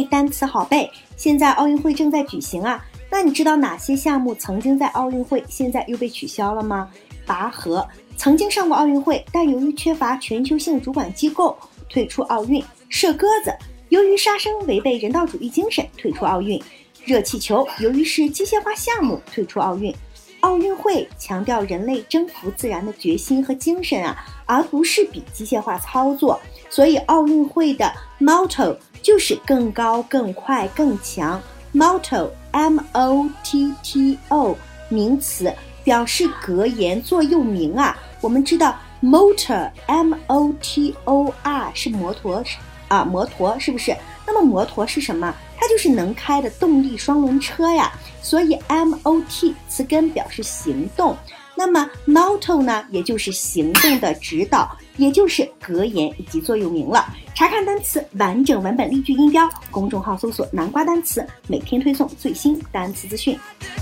单词好背。现在奥运会正在举行啊，那你知道哪些项目曾经在奥运会现在又被取消了吗？拔河曾经上过奥运会，但由于缺乏全球性主管机构退出奥运。射鸽子由于杀生违背人道主义精神退出奥运。热气球由于是机械化项目退出奥运。奥运会强调人类征服自然的决心和精神啊，而不是比机械化操作，所以奥运会的 motto 就是更高、更快、更强。motto M-O-T-T-O 名词，表示格言、座右铭啊。我们知道 motor M-O-T-O-R 是摩托啊，摩托是不是？那么摩托是什么？它就是能开的动力双轮车呀，所以 MOT 词根表示行动。那么 motto 呢，也就是行动的指导，也就是格言以及座右铭了。查看单词完整文本例句音标，公众号搜索南瓜单词，每天推送最新单词资讯。